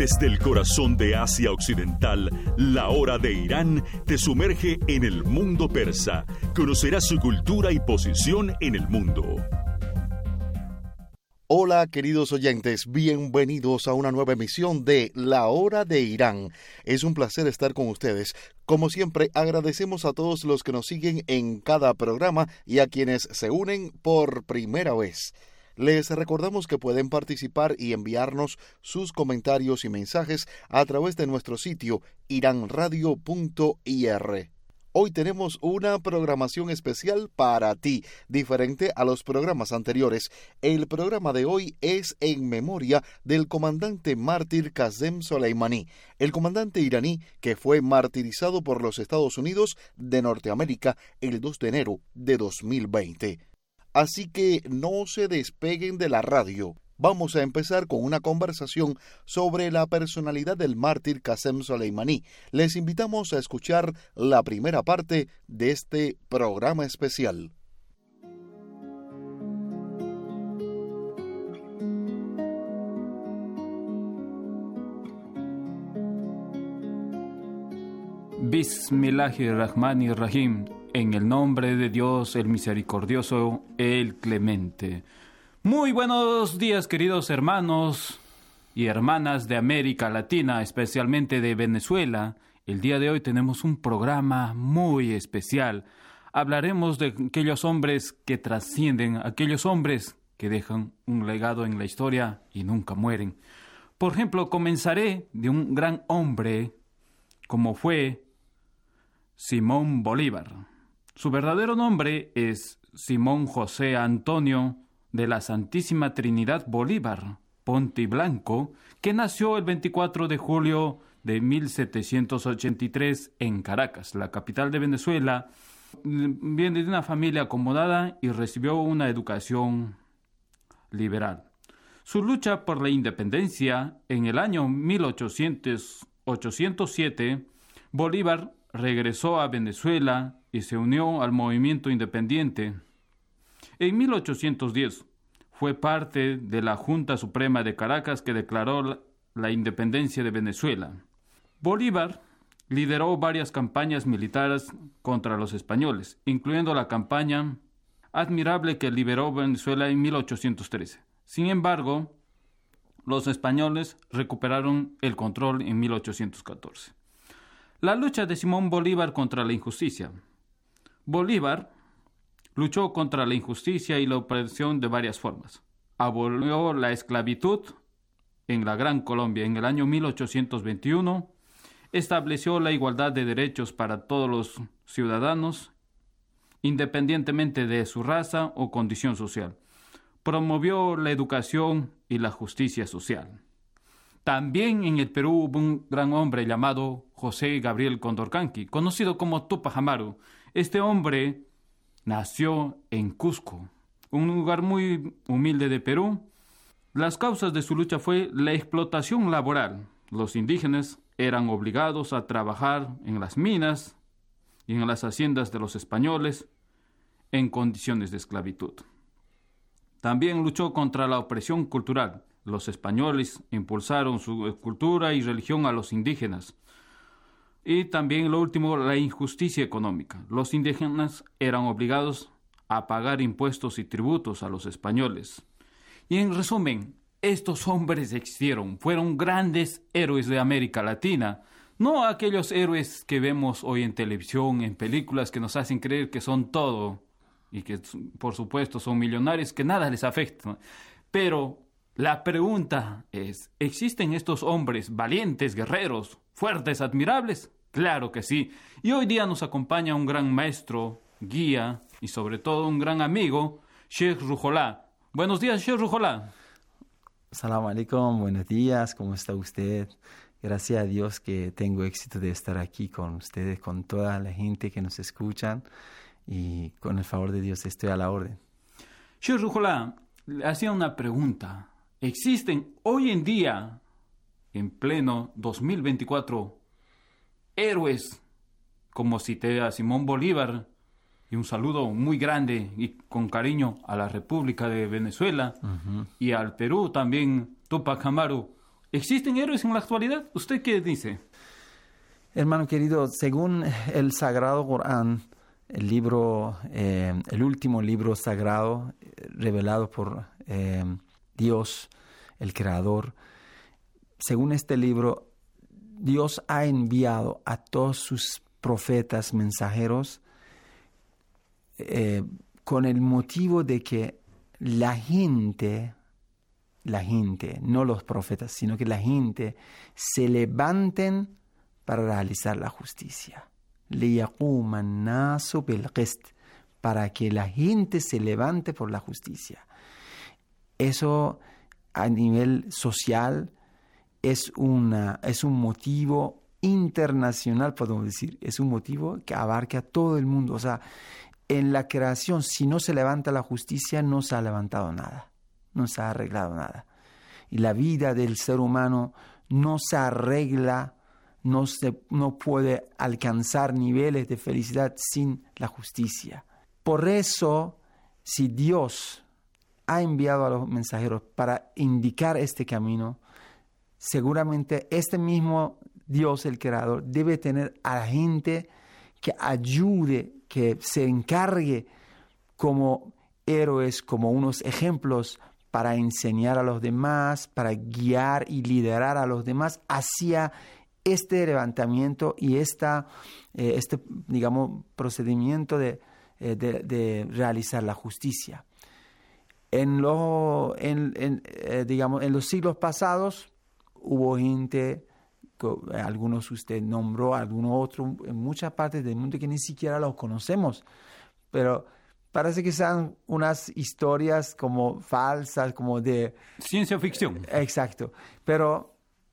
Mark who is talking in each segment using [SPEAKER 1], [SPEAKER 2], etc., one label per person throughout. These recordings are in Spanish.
[SPEAKER 1] Desde el corazón de Asia Occidental, la hora de Irán te sumerge en el mundo persa. Conocerás su cultura y posición en el mundo.
[SPEAKER 2] Hola queridos oyentes, bienvenidos a una nueva emisión de La Hora de Irán. Es un placer estar con ustedes. Como siempre, agradecemos a todos los que nos siguen en cada programa y a quienes se unen por primera vez. Les recordamos que pueden participar y enviarnos sus comentarios y mensajes a través de nuestro sitio iranradio.ir. Hoy tenemos una programación especial para ti, diferente a los programas anteriores. El programa de hoy es en memoria del comandante mártir Qasem Soleimani, el comandante iraní que fue martirizado por los Estados Unidos de Norteamérica el 2 de enero de 2020. Así que no se despeguen de la radio. Vamos a empezar con una conversación sobre la personalidad del mártir Qasem Soleimani. Les invitamos a escuchar la primera parte de este programa especial.
[SPEAKER 3] Bismillahirrahmanirrahim. En el nombre de Dios, el misericordioso, el clemente. Muy buenos días, queridos hermanos y hermanas de América Latina, especialmente de Venezuela. El día de hoy tenemos un programa muy especial. Hablaremos de aquellos hombres que trascienden, aquellos hombres que dejan un legado en la historia y nunca mueren. Por ejemplo, comenzaré de un gran hombre como fue Simón Bolívar. Su verdadero nombre es Simón José Antonio de la Santísima Trinidad Bolívar Ponte y Blanco, que nació el 24 de julio de 1783 en Caracas, la capital de Venezuela. Viene de una familia acomodada y recibió una educación liberal. Su lucha por la independencia en el año 1807, Bolívar regresó a Venezuela y se unió al movimiento independiente. En 1810 fue parte de la Junta Suprema de Caracas que declaró la independencia de Venezuela. Bolívar lideró varias campañas militares contra los españoles, incluyendo la campaña admirable que liberó Venezuela en 1813. Sin embargo, los españoles recuperaron el control en 1814. La lucha de Simón Bolívar contra la injusticia. Bolívar luchó contra la injusticia y la opresión de varias formas. Abolió la esclavitud en la Gran Colombia en el año 1821, estableció la igualdad de derechos para todos los ciudadanos, independientemente de su raza o condición social. Promovió la educación y la justicia social. También en el Perú hubo un gran hombre llamado José Gabriel Condorcanqui, conocido como Túpac Amaru. Este hombre nació en Cusco, un lugar muy humilde de Perú. Las causas de su lucha fue la explotación laboral. Los indígenas eran obligados a trabajar en las minas y en las haciendas de los españoles en condiciones de esclavitud. También luchó contra la opresión cultural. Los españoles impulsaron su cultura y religión a los indígenas. Y también, lo último, la injusticia económica. Los indígenas eran obligados a pagar impuestos y tributos a los españoles. Y en resumen, estos hombres existieron, fueron grandes héroes de América Latina. No aquellos héroes que vemos hoy en televisión, en películas que nos hacen creer que son todo y que, por supuesto, son millonarios, que nada les afecta. Pero la pregunta es, ¿existen estos hombres valientes, guerreros, fuertes, admirables? Claro que sí. Y hoy día nos acompaña un gran maestro, guía y sobre todo un gran amigo, Sheikh Ruhollah. Buenos días, Sheikh Ruhollah.
[SPEAKER 4] Salam alaikum, buenos días, ¿cómo está usted? Gracias a Dios que tengo éxito de estar aquí con ustedes, con toda la gente que nos escuchan y con el favor de Dios estoy a la orden.
[SPEAKER 3] Sheikh Ruhollah, le hacía una pregunta. ¿Existen hoy en día, en pleno 2024, héroes como cité a Simón Bolívar? Y un saludo muy grande y con cariño a la República de Venezuela y al Perú también, Túpac Amaru. ¿Existen héroes en la actualidad? ¿Usted qué dice?
[SPEAKER 4] Hermano querido, según el Sagrado Corán, el último libro sagrado revelado por Dios, el Creador, según este libro, Dios ha enviado a todos sus profetas, mensajeros, con el motivo de que la gente, no los profetas, sino que la gente se levanten para realizar la justicia. لِيَقُومَ النَّاسُ بِالْقِسْطِ, para que la gente se levante por la justicia. Eso a nivel social es un motivo internacional, podemos decir. Es un motivo que abarca a todo el mundo. O sea, en la creación, si no se levanta la justicia, no se ha levantado nada. No se ha arreglado nada. Y la vida del ser humano no se arregla, no puede alcanzar niveles de felicidad sin la justicia. Por eso, si Dios ha enviado a los mensajeros para indicar este camino, seguramente este mismo Dios, el Creador, debe tener a la gente que ayude, que se encargue como héroes, como unos ejemplos para enseñar a los demás, para guiar y liderar a los demás hacia este levantamiento y este procedimiento de realizar la justicia. En los siglos pasados hubo gente, algunos usted nombró, algunos otros, en muchas partes del mundo que ni siquiera los conocemos, pero parece que sean unas historias como falsas, como de
[SPEAKER 3] ciencia ficción.
[SPEAKER 4] Exacto. Pero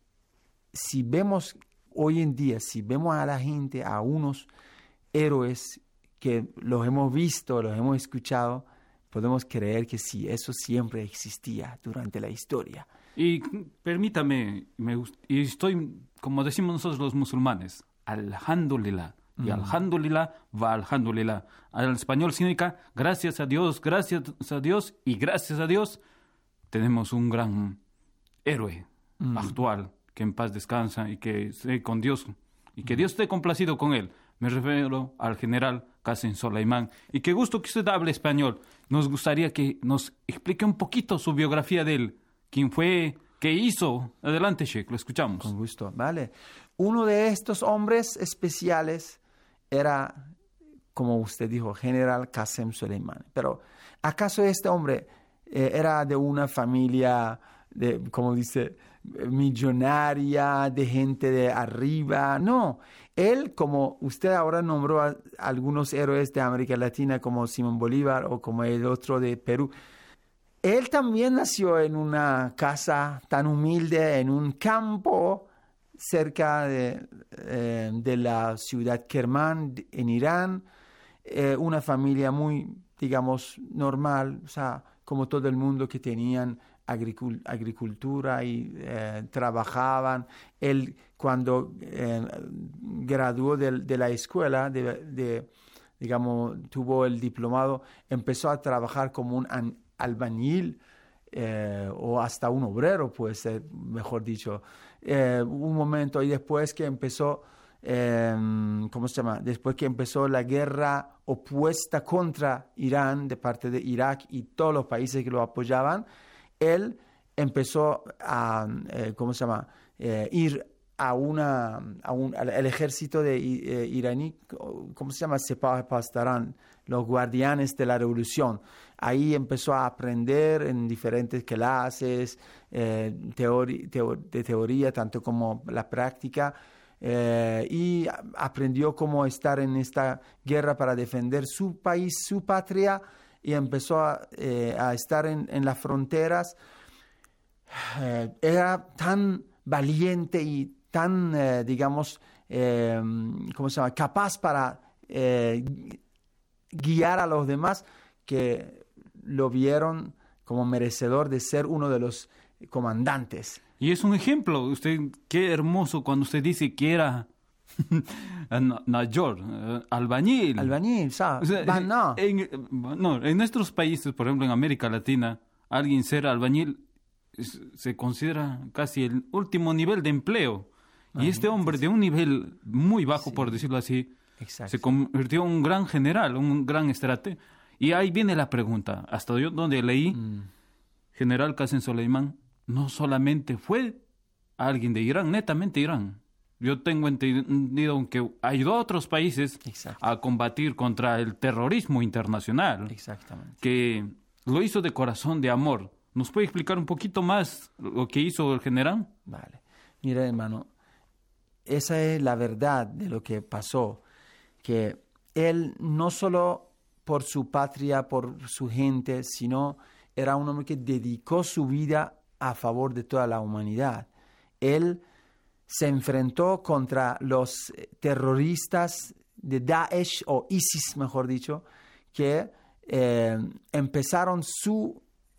[SPEAKER 4] si vemos hoy en día, si vemos a la gente, a unos héroes que los hemos visto, los hemos escuchado, podemos creer que sí, eso siempre existía durante la historia.
[SPEAKER 3] Y permítame, y estoy, como decimos nosotros los musulmanes, alhamdulillah. Y alhamdulillah va alhamdulillah. Al español significa gracias a Dios y gracias a Dios tenemos un gran héroe actual que en paz descansa y que esté con Dios y que Dios esté complacido con él. Me refiero al general Qasem Soleimán. Y qué gusto que usted hable español. Nos gustaría que nos explique un poquito su biografía de él. ¿Quién fue? ¿Qué hizo? Adelante, Sheikh, lo escuchamos.
[SPEAKER 4] Con gusto, vale. Uno de estos hombres especiales era, como usted dijo, general Qasem Soleimán. Pero, ¿acaso este hombre era de una familia, como dice, millonaria, de gente de arriba? No. Él, como usted ahora nombró a algunos héroes de América Latina, como Simón Bolívar o como el otro de Perú, él también nació en una casa tan humilde, en un campo cerca de la ciudad Kermán, en Irán, una familia muy, digamos, normal, o sea, como todo el mundo que tenían agricultura y trabajaban. Él, cuando graduó de la escuela, digamos, tuvo el diplomado, empezó a trabajar como un albañil, o hasta un obrero, puede ser, mejor dicho, un momento, y después que empezó, después que empezó la guerra opuesta contra Irán de parte de Irak y todos los países que lo apoyaban, él empezó a, ir al ejército de iraní, Sepah Pasdaran, los guardianes de la revolución. Ahí empezó a aprender en diferentes clases de teoría, tanto como la práctica, y aprendió cómo estar en esta guerra para defender su país, su patria, y empezó a estar en las fronteras. Era tan valiente y tan, capaz para guiar a los demás, que lo vieron como merecedor de ser uno de los comandantes.
[SPEAKER 3] Y es un ejemplo. Usted, qué hermoso cuando usted dice que era Najor, albañil.
[SPEAKER 4] Albañil, ¿sabes?
[SPEAKER 3] O sea, en nuestros países, por ejemplo, en América Latina, alguien ser albañil se considera casi el último nivel de empleo. Y este hombre de un nivel muy bajo, por decirlo así,
[SPEAKER 4] Exacto.
[SPEAKER 3] se convirtió en un gran general, un gran estratega. Y ahí viene la pregunta. Hasta yo donde leí, General Qasem Soleimán no solamente fue alguien de Irán, netamente Irán. Yo tengo entendido que ayudó a otros países a combatir contra el terrorismo internacional.
[SPEAKER 4] Exactamente.
[SPEAKER 3] Que lo hizo de corazón, de amor. ¿Nos puede explicar un poquito más lo que hizo el general?
[SPEAKER 4] Vale. Mira, hermano, esa es la verdad de lo que pasó. Que él no solo por su patria, por su gente, sino era un hombre que dedicó su vida a favor de toda la humanidad. Él se enfrentó contra los terroristas de Daesh, o ISIS, mejor dicho, que empezaron sus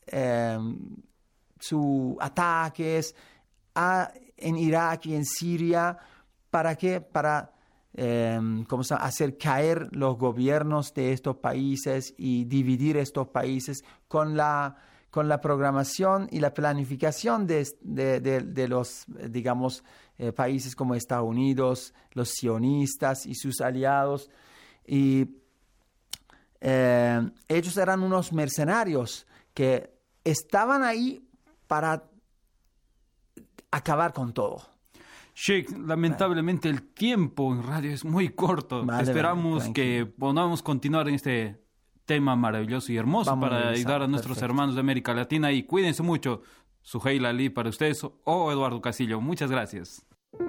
[SPEAKER 4] ataques en Irak y en Siria. ¿Para qué? Para hacer caer los gobiernos de estos países y dividir estos países con la programación y la planificación de los, digamos, países como Estados Unidos, los sionistas y sus aliados. Y ellos eran unos mercenarios que estaban ahí para acabar con todo.
[SPEAKER 3] Sheikh, lamentablemente el tiempo en radio es muy corto. Esperamos que podamos continuar en este tema maravilloso y hermoso para ayudar a nuestros hermanos de América Latina. Y cuídense mucho. Suheil Ali para ustedes o Eduardo Casillo. Muchas gracias.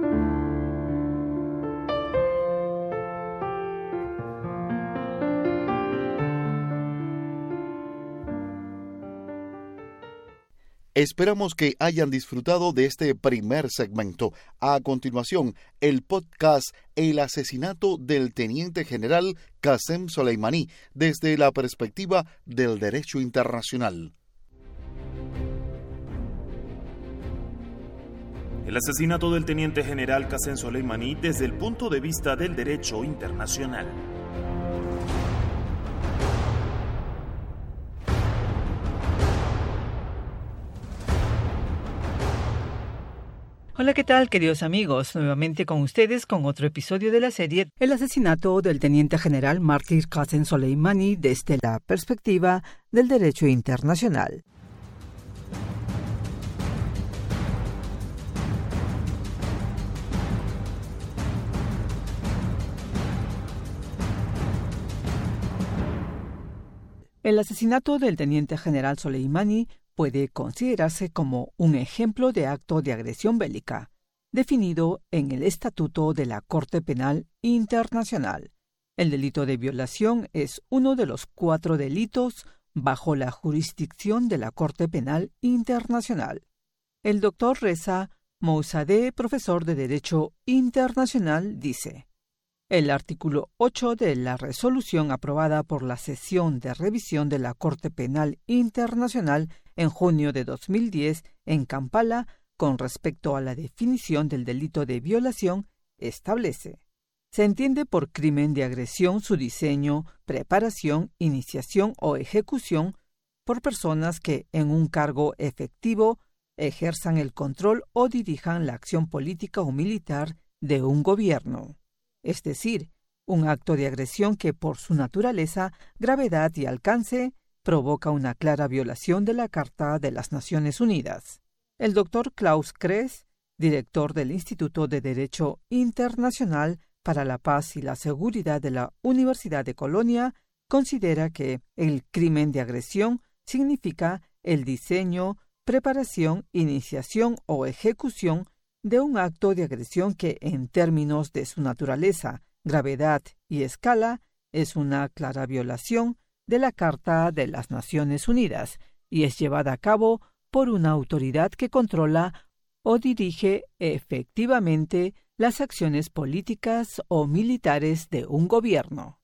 [SPEAKER 2] Esperamos que hayan disfrutado de este primer segmento. A continuación, el podcast El asesinato del teniente general Qasem Soleimani desde la perspectiva del derecho internacional.
[SPEAKER 5] El asesinato del teniente general Qasem Soleimani desde el punto de vista del derecho internacional.
[SPEAKER 6] Hola, ¿qué tal, queridos amigos? Nuevamente con ustedes con otro episodio de la serie El asesinato del teniente general mártir Qasem Soleimani desde la perspectiva del derecho internacional. El asesinato del teniente general Soleimani puede considerarse como un ejemplo de acto de agresión bélica, definido en el Estatuto de la Corte Penal Internacional. El delito de violación es uno de los 4 delitos bajo la jurisdicción de la Corte Penal Internacional. El doctor Reza Mousadeh, profesor de Derecho Internacional, dice: el artículo 8 de la resolución aprobada por la sesión de revisión de la Corte Penal Internacional en junio de 2010 en Kampala, con respecto a la definición del delito de violación, establece: se entiende por crimen de agresión su diseño, preparación, iniciación o ejecución por personas que en un cargo efectivo ejerzan el control o dirijan la acción política o militar de un gobierno. Es decir, un acto de agresión que por su naturaleza, gravedad y alcance provoca una clara violación de la Carta de las Naciones Unidas. El doctor Klaus Kress, director del Instituto de Derecho Internacional para la Paz y la Seguridad de la Universidad de Colonia, considera que el crimen de agresión significa el diseño, preparación, iniciación o ejecución de un acto de agresión que, en términos de su naturaleza, gravedad y escala, es una clara violación de la Carta de las Naciones Unidas y es llevada a cabo por una autoridad que controla o dirige efectivamente las acciones políticas o militares de un gobierno.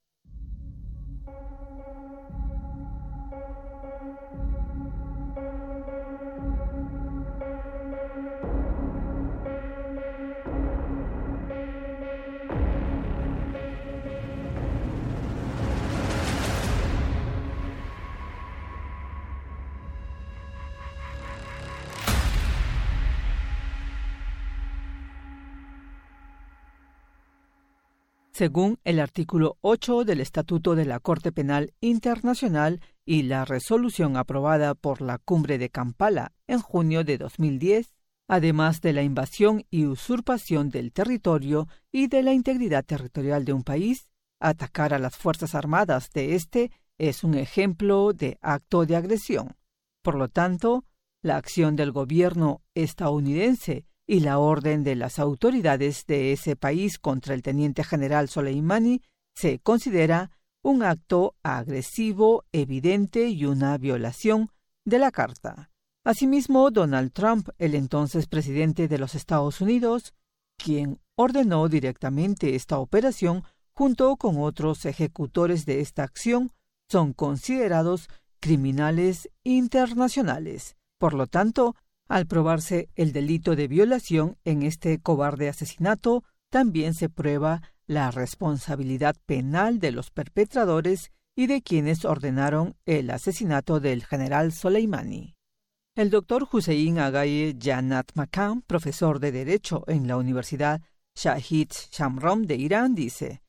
[SPEAKER 6] según el artículo 8 del Estatuto de la Corte Penal Internacional y la resolución aprobada por la Cumbre de Kampala en junio de 2010, además de la invasión y usurpación del territorio y de la integridad territorial de un país, atacar a las Fuerzas Armadas de este es un ejemplo de acto de agresión. Por lo tanto, la acción del gobierno estadounidense y la orden de las autoridades de ese país contra el teniente general Soleimani se considera un acto agresivo, evidente y una violación de la Carta. Asimismo, Donald Trump, el entonces presidente de los Estados Unidos, quien ordenó directamente esta operación junto con otros ejecutores de esta acción, son considerados criminales internacionales. Por lo tanto, al probarse el delito de violación en este cobarde asesinato, también se prueba la responsabilidad penal de los perpetradores y de quienes ordenaron el asesinato del general Soleimani. El doctor Hussein Agaye Janat Makam, profesor de Derecho en la Universidad Shahid Shamrom de Irán, dice: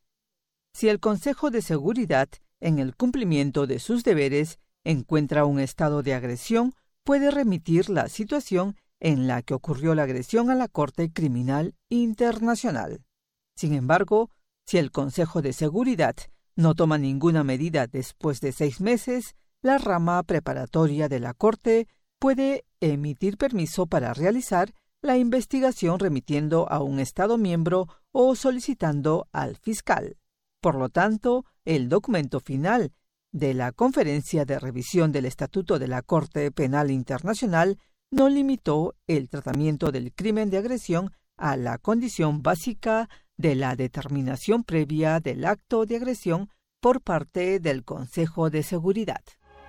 [SPEAKER 6] si el Consejo de Seguridad, en el cumplimiento de sus deberes, encuentra un estado de agresión, puede remitir la situación en la que ocurrió la agresión a la Corte Criminal Internacional. Sin embargo, si el Consejo de Seguridad no toma ninguna medida después de 6 meses, la rama preparatoria de la Corte puede emitir permiso para realizar la investigación remitiendo a un Estado miembro o solicitando al fiscal. Por lo tanto, el documento final de la Conferencia de Revisión del Estatuto de la Corte Penal Internacional no limitó el tratamiento del crimen de agresión a la condición básica de la determinación previa del acto de agresión por parte del Consejo de Seguridad.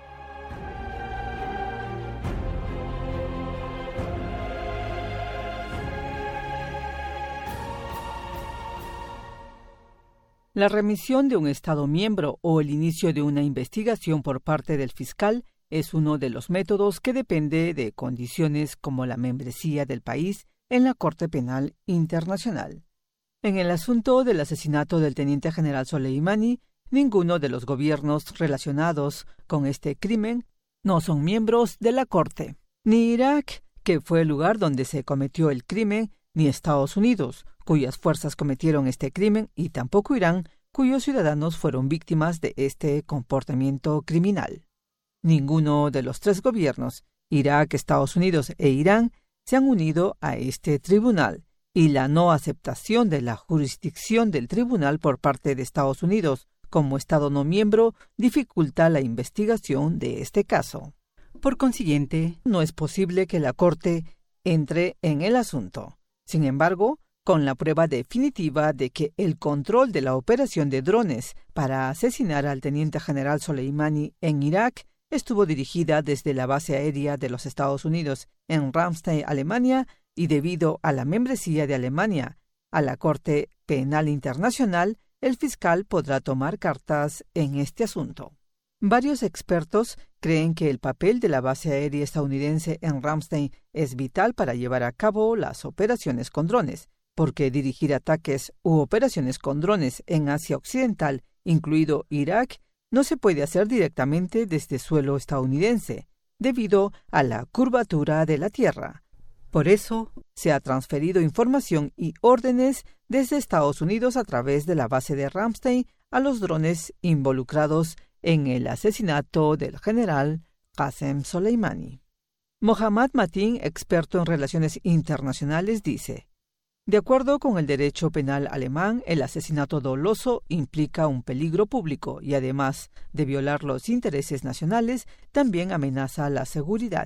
[SPEAKER 6] La remisión de un Estado miembro o el inicio de una investigación por parte del fiscal es uno de los métodos que depende de condiciones como la membresía del país en la Corte Penal Internacional. En el asunto del asesinato del teniente general Soleimani, ninguno de los gobiernos relacionados con este crimen no son miembros de la Corte. Ni Irak, que fue el lugar donde se cometió el crimen, ni Estados Unidos, cuyas fuerzas cometieron este crimen, y tampoco Irán, cuyos ciudadanos fueron víctimas de este comportamiento criminal. Ninguno de los 3 gobiernos, Irak, Estados Unidos e Irán, se han unido a este tribunal, y la no aceptación de la jurisdicción del tribunal por parte de Estados Unidos como Estado no miembro dificulta la investigación de este caso. Por consiguiente, no es posible que la Corte entre en el asunto. Sin embargo, con la prueba definitiva de que el control de la operación de drones para asesinar al teniente general Soleimani en Irak estuvo dirigida desde la base aérea de los Estados Unidos en Ramstein, Alemania, y debido a la membresía de Alemania a la Corte Penal Internacional, el fiscal podrá tomar cartas en este asunto. Varios expertos creen que el papel de la base aérea estadounidense en Ramstein es vital para llevar a cabo las operaciones con drones, porque dirigir ataques u operaciones con drones en Asia Occidental, incluido Irak, no se puede hacer directamente desde suelo estadounidense, debido a la curvatura de la Tierra. Por eso, se ha transferido información y órdenes desde Estados Unidos a través de la base de Ramstein a los drones involucrados en el asesinato del general Qasem Soleimani. Mohammad Matin, experto en relaciones internacionales, dice: de acuerdo con el derecho penal alemán, el asesinato doloso implica un peligro público y, además de violar los intereses nacionales, también amenaza la seguridad.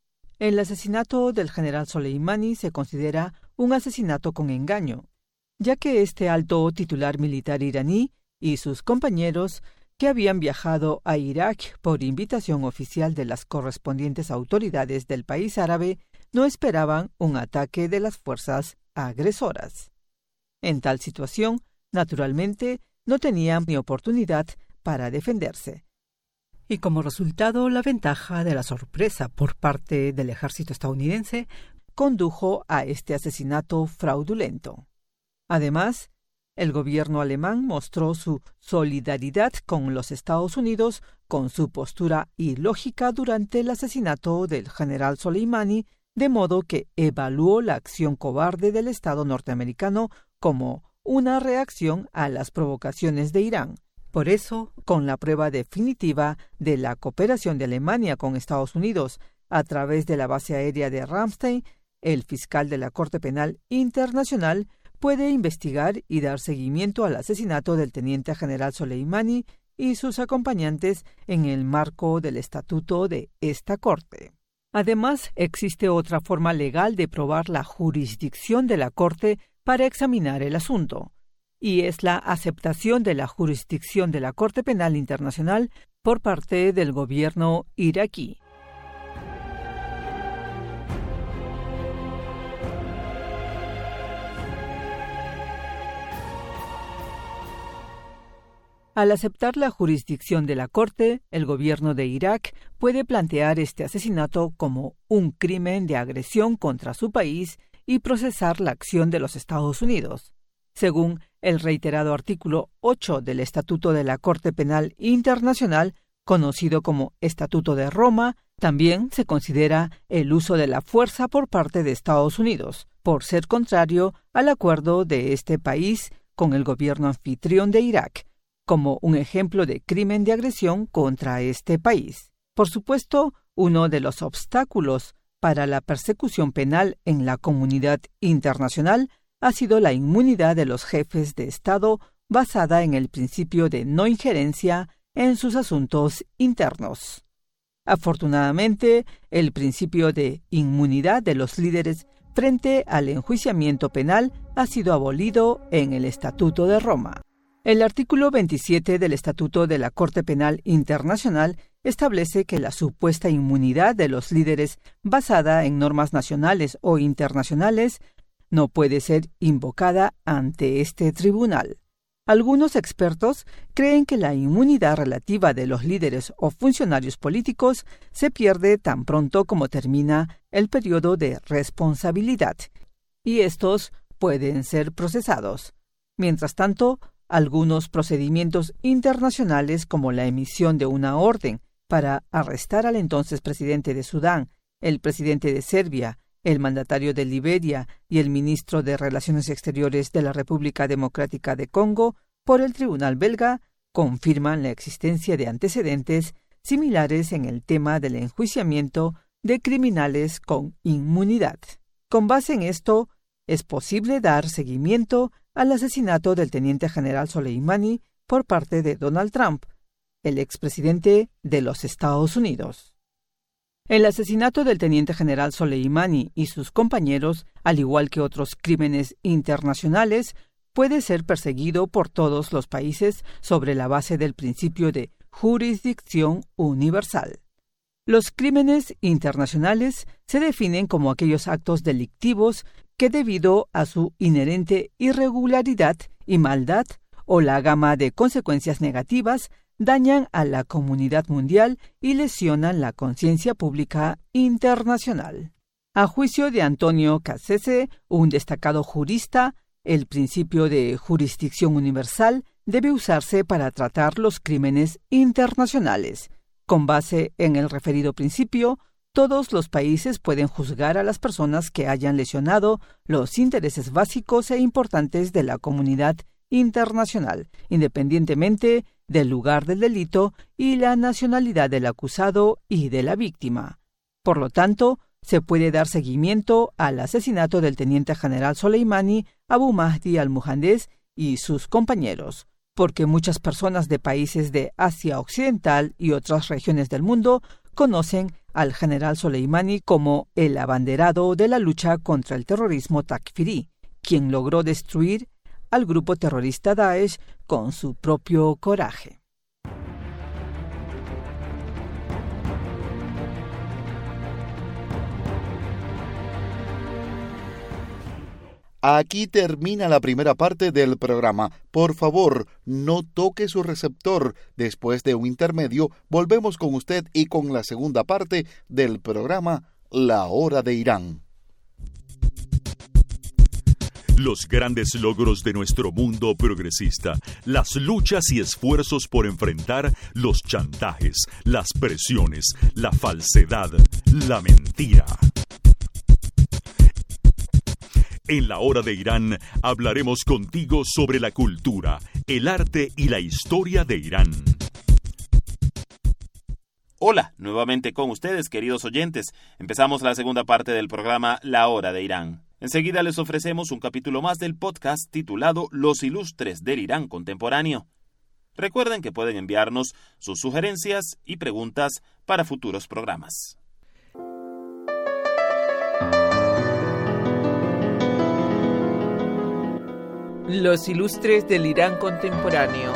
[SPEAKER 6] El asesinato del general Soleimani se considera un asesinato con engaño, ya que este alto titular militar iraní y sus compañeros, que habían viajado a Irak por invitación oficial de las correspondientes autoridades del país árabe, no esperaban un ataque de las fuerzas agresoras. En tal situación, naturalmente, no tenían ni oportunidad para defenderse. Y como resultado, la ventaja de la sorpresa por parte del ejército estadounidense condujo a este asesinato fraudulento. Además, el gobierno alemán mostró su solidaridad con los Estados Unidos con su postura ilógica durante el asesinato del general Soleimani, de modo que evaluó la acción cobarde del Estado norteamericano como una reacción a las provocaciones de Irán. Por eso, con la prueba definitiva de la cooperación de Alemania con Estados Unidos a través de la base aérea de Ramstein, el fiscal de la Corte Penal Internacional puede investigar y dar seguimiento al asesinato del teniente general Soleimani y sus acompañantes en el marco del estatuto de esta Corte. Además, existe otra forma legal de probar la jurisdicción de la Corte para examinar el asunto, y es la aceptación de la jurisdicción de la Corte Penal Internacional por parte del gobierno iraquí. Al aceptar la jurisdicción de la Corte, el gobierno de Irak puede plantear este asesinato como un crimen de agresión contra su país y procesar la acción de los Estados Unidos. Según el reiterado artículo 8 del Estatuto de la Corte Penal Internacional, conocido como Estatuto de Roma, también se considera el uso de la fuerza por parte de Estados Unidos, por ser contrario al acuerdo de este país con el gobierno anfitrión de Irak, como un ejemplo de crimen de agresión contra este país. Por supuesto, uno de los obstáculos para la persecución penal en la comunidad internacional ha sido la inmunidad de los jefes de Estado basada en el principio de no injerencia en sus asuntos internos. Afortunadamente, el principio de inmunidad de los líderes frente al enjuiciamiento penal ha sido abolido en el Estatuto de Roma. El artículo 27 del Estatuto de la Corte Penal Internacional establece que la supuesta inmunidad de los líderes basada en normas nacionales o internacionales no puede ser invocada ante este tribunal. Algunos expertos creen que la inmunidad relativa de los líderes o funcionarios políticos se pierde tan pronto como termina el periodo de responsabilidad, y estos pueden ser procesados. Mientras tanto, algunos procedimientos internacionales como la emisión de una orden para arrestar al entonces presidente de Sudán, el presidente de Serbia, el mandatario de Liberia y el ministro de Relaciones Exteriores de la República Democrática de Congo por el tribunal belga confirman la existencia de antecedentes similares en el tema del enjuiciamiento de criminales con inmunidad. Con base en esto, es posible dar seguimiento al asesinato del teniente general Soleimani por parte de Donald Trump, el expresidente de los Estados Unidos. El asesinato del teniente general Soleimani y sus compañeros, al igual que otros crímenes internacionales, puede ser perseguido por todos los países sobre la base del principio de jurisdicción universal. Los crímenes internacionales se definen como aquellos actos delictivos que, debido a su inherente irregularidad y maldad o la gama de consecuencias negativas, dañan a la comunidad mundial y lesionan la conciencia pública internacional. A juicio de Antonio Cassese, un destacado jurista, el principio de jurisdicción universal debe usarse para tratar los crímenes internacionales. Con base en el referido principio, todos los países pueden juzgar a las personas que hayan lesionado los intereses básicos e importantes de la comunidad internacional, independientemente del lugar del delito y la nacionalidad del acusado y de la víctima. Por lo tanto, se puede dar seguimiento al asesinato del teniente general Soleimani, Abu Mahdi al-Muhandis y sus compañeros, porque muchas personas de países de Asia Occidental y otras regiones del mundo conocen al general Soleimani como el abanderado de la lucha contra el terrorismo takfirí, quien logró destruir al grupo terrorista Daesh con su propio coraje.
[SPEAKER 2] Aquí termina la primera parte del programa. Por favor, no toque su receptor. Después de un intermedio, volvemos con usted y con la segunda parte del programa La Hora de Irán.
[SPEAKER 1] Los grandes logros de nuestro mundo progresista, las luchas y esfuerzos por enfrentar los chantajes, las presiones, la falsedad, la mentira. En la hora de Irán hablaremos contigo sobre la cultura, el arte y la historia de Irán.
[SPEAKER 5] Hola, nuevamente con ustedes, queridos oyentes. Empezamos la segunda parte del programa La Hora de Irán. Enseguida les ofrecemos un capítulo más del podcast titulado Los Ilustres del Irán Contemporáneo. Recuerden que pueden enviarnos sus sugerencias y preguntas para futuros programas.
[SPEAKER 7] Los Ilustres del Irán Contemporáneo.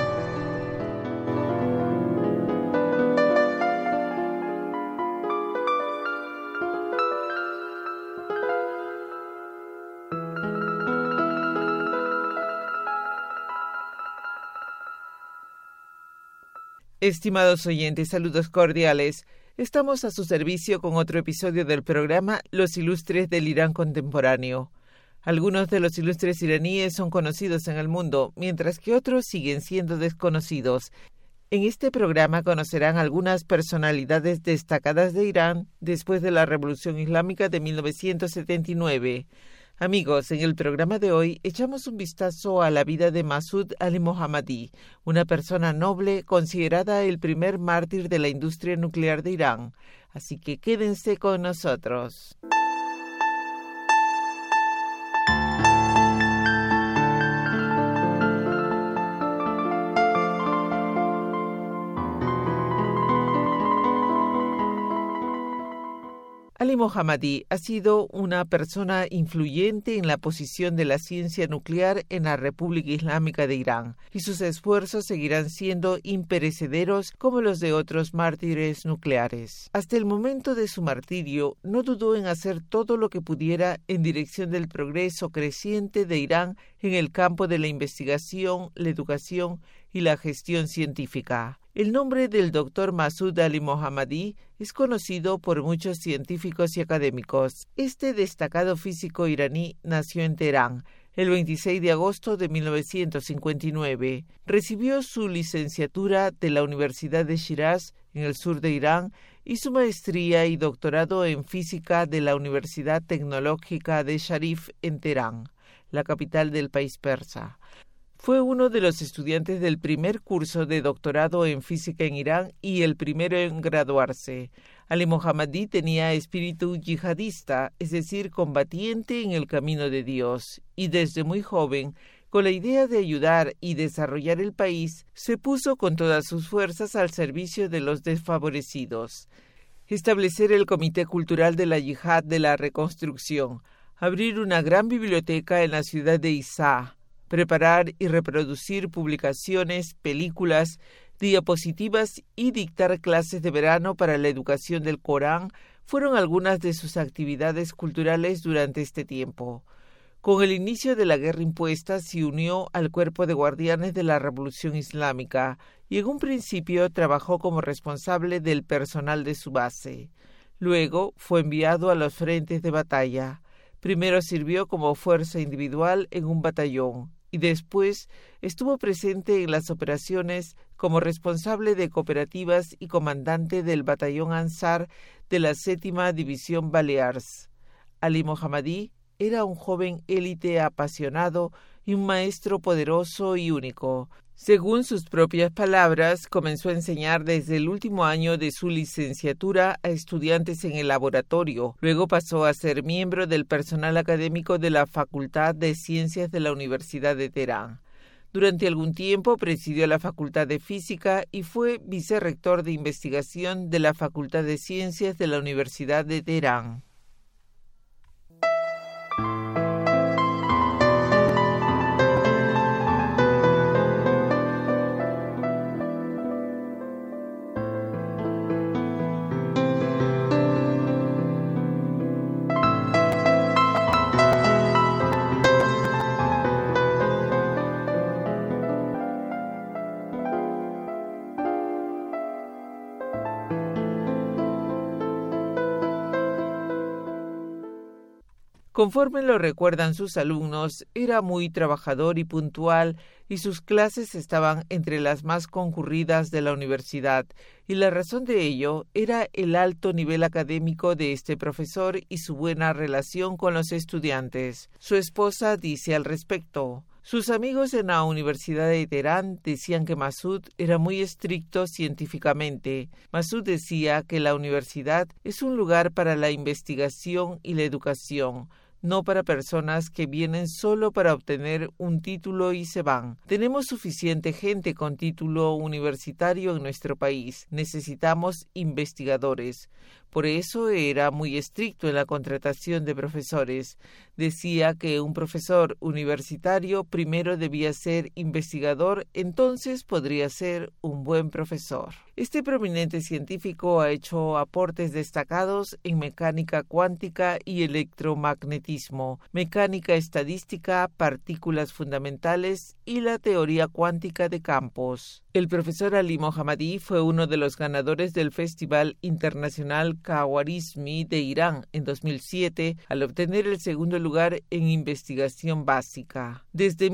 [SPEAKER 7] Estimados oyentes, saludos cordiales. Estamos a su servicio con otro episodio del programa Los Ilustres del Irán Contemporáneo. Algunos de los ilustres iraníes son conocidos en el mundo, mientras que otros siguen siendo desconocidos. En este programa conocerán algunas personalidades destacadas de Irán después de la Revolución Islámica de 1979. Amigos, en el programa de hoy echamos un vistazo a la vida de Masud Ali Mohammadi, una persona noble considerada el primer mártir de la industria nuclear de Irán. Así que quédense con nosotros. Ali Mohammadi ha sido una persona influyente en la posición de la ciencia nuclear en la República Islámica de Irán, y sus esfuerzos seguirán siendo imperecederos como los de otros mártires nucleares. Hasta el momento de su martirio, no dudó en hacer todo lo que pudiera en dirección del progreso creciente de Irán en el campo de la investigación, la educación y la gestión científica. El nombre del doctor Masud Ali Mohammadi es conocido por muchos científicos y académicos. Este destacado físico iraní nació en Teherán el 26 de agosto de 1959. Recibió su licenciatura de la Universidad de Shiraz, en el sur de Irán, y su maestría y doctorado en física de la Universidad Tecnológica de Sharif, en Teherán, la capital del país persa. Fue uno de los estudiantes del primer curso de doctorado en física en Irán y el primero en graduarse. Ali Mohammadi tenía espíritu yihadista, es decir, combatiente en el camino de Dios, y desde muy joven, con la idea de ayudar y desarrollar el país, se puso con todas sus fuerzas al servicio de los desfavorecidos. Establecer el Comité Cultural de la Yihad de la Reconstrucción, abrir una gran biblioteca en la ciudad de Isá, preparar y reproducir publicaciones, películas, diapositivas y dictar clases de verano para la educación del Corán fueron algunas de sus actividades culturales durante este tiempo. Con el inicio de la guerra impuesta se unió al cuerpo de guardianes de la Revolución Islámica y en un principio trabajó como responsable del personal de su base. Luego fue enviado a los frentes de batalla. Primero sirvió como fuerza individual en un batallón y después estuvo presente en las operaciones como responsable de cooperativas y comandante del batallón Ansar de la 7ª División Balears. Ali Mohammadi era un joven élite apasionado y un maestro poderoso y único. Según sus propias palabras, comenzó a enseñar desde el último año de su licenciatura a estudiantes en el laboratorio. Luego pasó a ser miembro del personal académico de la Facultad de Ciencias de la Universidad de Teherán. Durante algún tiempo presidió la Facultad de Física y fue vicerrector de investigación de la Facultad de Ciencias de la Universidad de Teherán. Conforme lo recuerdan sus alumnos, era muy trabajador y puntual, y sus clases estaban entre las más concurridas de la universidad, y la razón de ello era el alto nivel académico de este profesor y su buena relación con los estudiantes. Su esposa dice al respecto: sus amigos en la Universidad de Teherán decían que Masud era muy estricto científicamente. Masud decía que la universidad es un lugar para la investigación y la educación, no para personas que vienen solo para obtener un título y se van. Tenemos suficiente gente con título universitario en nuestro país. Necesitamos investigadores. Por eso era muy estricto en la contratación de profesores. Decía que un profesor universitario primero debía ser investigador, entonces podría ser un buen profesor. Este prominente científico ha hecho aportes destacados en mecánica cuántica y electromagnetismo, mecánica estadística, partículas fundamentales y la teoría cuántica de campos. El profesor Ali Mohammadi fue uno de los ganadores del Festival Internacional Khawarizmi de Irán en 2007 al obtener el segundo lugar en investigación básica. Desde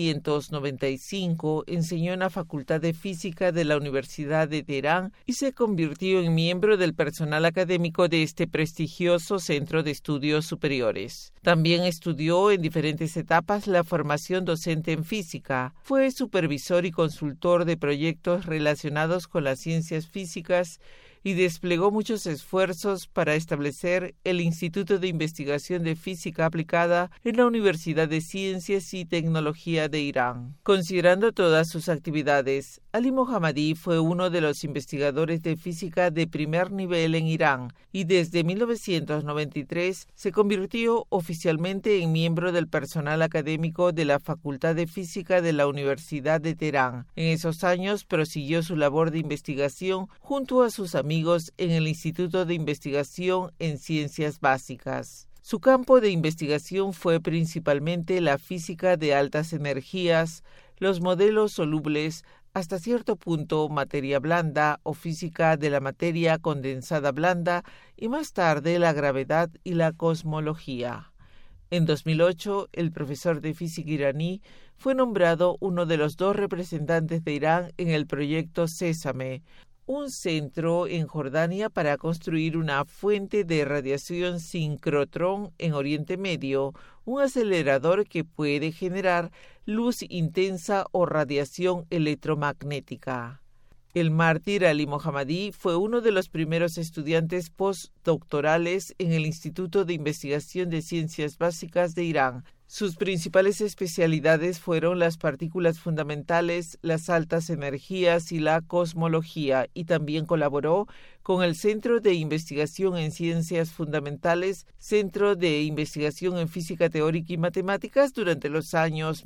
[SPEAKER 7] 1995 enseñó en la Facultad de Física de la Universidad de Teherán y se convirtió en miembro del personal académico de este prestigioso centro de estudios superiores. También estudió en diferentes etapas la formación docente en física. Fue supervisor y consultor de proyectos relacionados con las ciencias físicas y desplegó muchos esfuerzos para establecer el Instituto de Investigación de Física Aplicada en la Universidad de Ciencias y Tecnología de Irán. Considerando todas sus actividades, Ali Mohammadi fue uno de los investigadores de física de primer nivel en Irán y desde 1993 se convirtió oficialmente en miembro del personal académico de la Facultad de Física de la Universidad de Teherán. En esos años prosiguió su labor de investigación junto a sus amigos en el Instituto de Investigación en Ciencias Básicas. Su campo de investigación fue principalmente la física de altas energías, los modelos solubles, hasta cierto punto materia blanda o física de la materia condensada blanda y más tarde la gravedad y la cosmología. En 2008, el profesor de física iraní fue nombrado uno de los 2 representantes de Irán en el proyecto Sésame, un centro en Jordania para construir una fuente de radiación sincrotrón en Oriente Medio, un acelerador que puede generar luz intensa o radiación electromagnética. El mártir Ali Mohammadi fue uno de los primeros estudiantes postdoctorales en el Instituto de Investigación de Ciencias Básicas de Irán. Sus principales especialidades fueron las partículas fundamentales, las altas energías y la cosmología, y también colaboró con el Centro de Investigación en Ciencias Fundamentales, Centro de Investigación en Física Teórica y Matemáticas durante los años